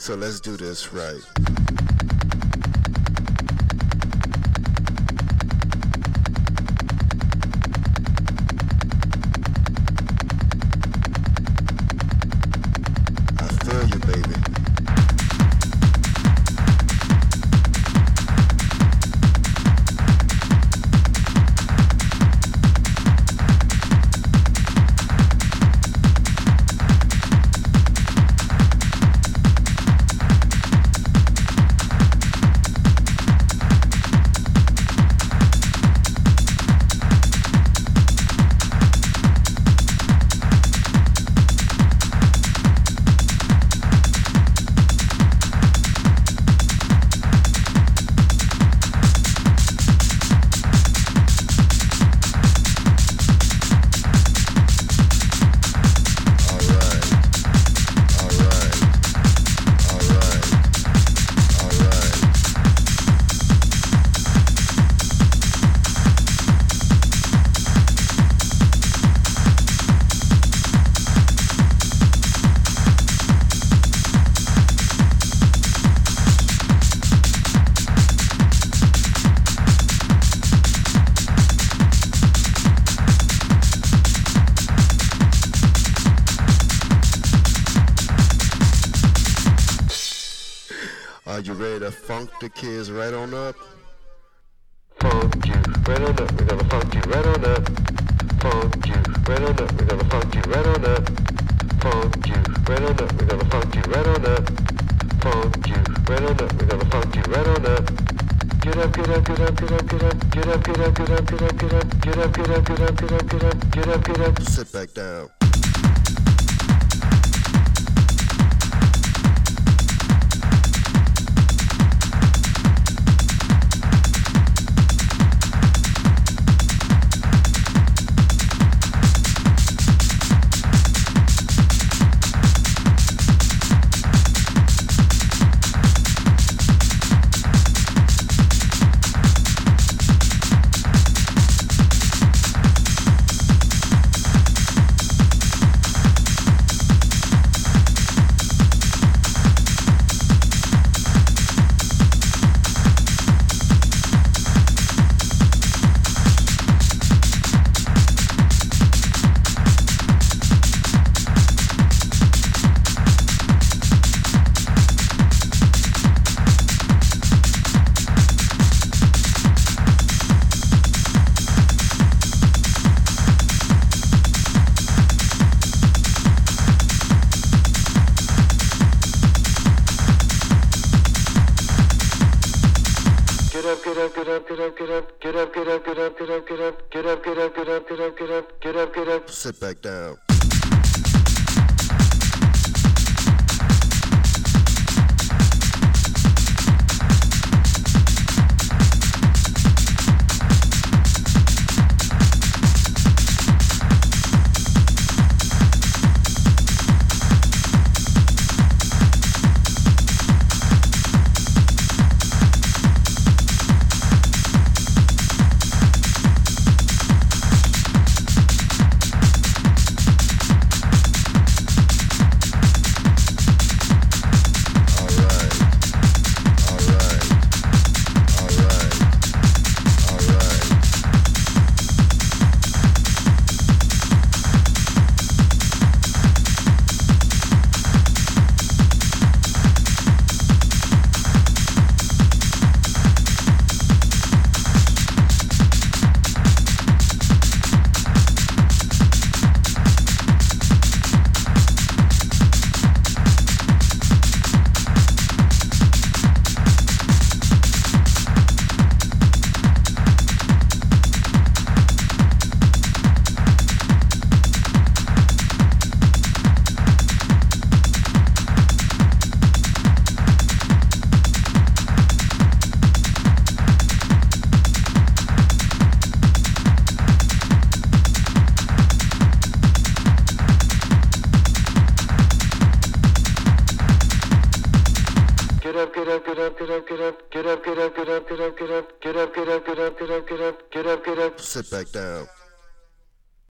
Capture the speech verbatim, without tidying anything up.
So let's do this right. I feel you, baby. Are you ready to funk the kids right on up? Funk you right on up, we're gonna funk you right on up. Funk you right on up, we're gonna funk you right on up. Funk you right on up, we're gonna funk you right on up. Funk you right on up, we're gonna funk you right on up. Get up, get up, get up, get up, get up, get up, get up, get up, get up, get up, get up, get up, get up, get up, get up, get up, get up. Sit back down. Get up, get up, get up, get up, get up, get up, get up, get up, get up, get up, get up, get up, get up, get up, get up, get up. Sit back down. up, get up, get up, get up, get up, get up, get up, get up, get up, get up, get up, get up, get up, get up, get up, get up. Sit back down.